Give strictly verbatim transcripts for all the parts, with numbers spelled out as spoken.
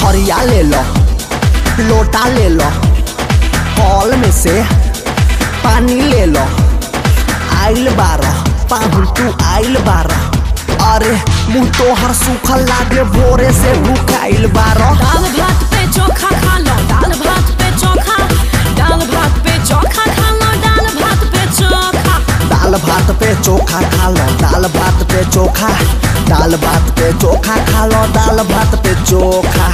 थरिया ले लो, लोटा ले लो, कॉल में से पानी ले लो। आइल बारह पाहुन तू आइल बारह, अरे मुँह तो हर सूखल लागे भोरे से भूखाइल बारह। दाल भात पे चोखा खा लो, दाल भात पे चोखा, दाल भात पे चोखा खा लो, दाल भात पे चोखा। दाल भात पे चोखा खा लो, दाल भात पे चोखा, दाल भात पे चोखा खा लो, दाल भात पे चोखा।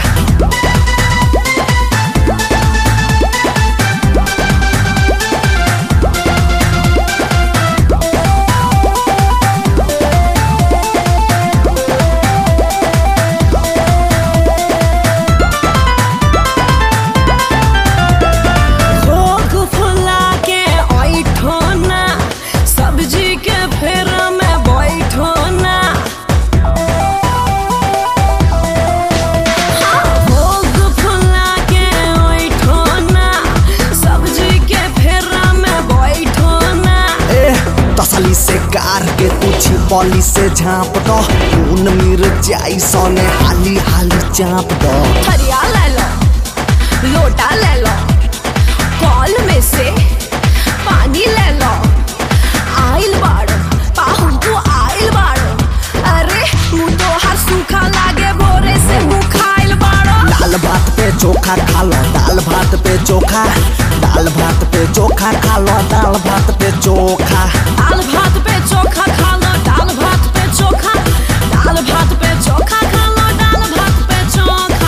तसली से कार के तुझी पॉली से झाँप दो, खून मिर्चाई सोने हाली हाली चाँप दो। थरिया ले लो, लोटा ले लो, कॉल में से पानी ले लो। आइल बाड़ो पाहुन तू आइल बाड़ो, अरे मुँह तो हर सूखा लागे भोरे से भूखाइल बाड़ो। दाल भात पे चोखा खा लो, दाल भात पे चोखा, दाल भात पे चोखा खा लो, दाल भात पे चोखा। दाल भात पे चोखा खा लो, दाल भात पे चोखा, दाल भात पे चोखा खा लो, दाल भात पे चोखा।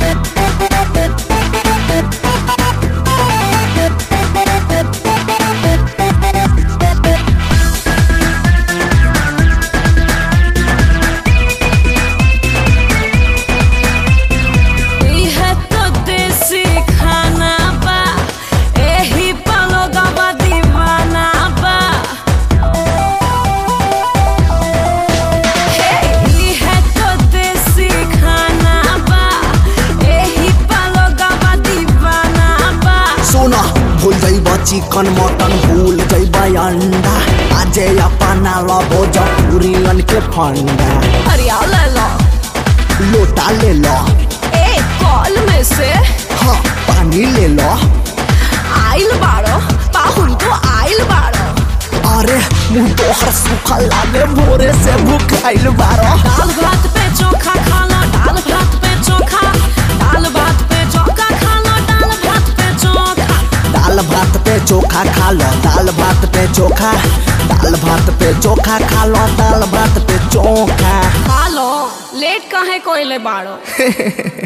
भूल जाइबा चिकन मटन, भूल जाइबा अंडा, आजे अपना लो भोजपुरियन के फंडा। थरिया ले लो, लोटा ले लो, ए कॉल में से हाँ पानी ले लो। आइल बाड़ो पाहुन तो आइल बाड़ो, अरे मुँह तो हर सूखा लागे भोरे से भूखाइल बारह। दाल भात पे चोखा खा लो, दाल भात पे चोखा, दाल भात पे चोखा खा लो, दाल भात पे चोखा। दाल भात पे चोखा खा लो, दाल भात पे चोखा, दाल भात पे चोखा खा लो, दाल भात पे चोखा। खा लो, लेट काहे कोइले बाड़ो।